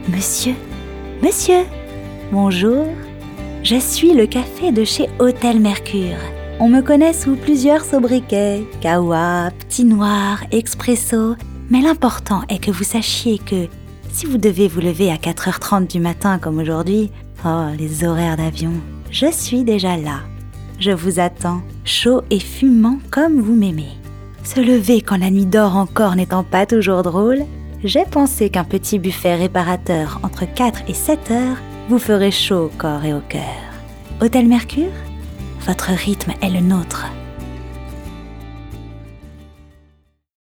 Monsieur, monsieur, bonjour. Je suis le café de chez Hôtel Mercure. On me connaît sous plusieurs sobriquets, Kawa, Petit Noir, Expresso. Mais l'important est que vous sachiez que si vous devez vous lever à 4h30 du matin comme aujourd'hui, oh les horaires d'avion, je suis déjà là. Je vous attends, chaud et fumant comme vous m'aimez. Se lever quand la nuit dort encore n'étant pas toujours drôle, j'ai pensé qu'un petit buffet réparateur entre 4 et 7 heures vous ferait chaud au corps et au cœur. Hôtel Mercure, votre rythme est le nôtre.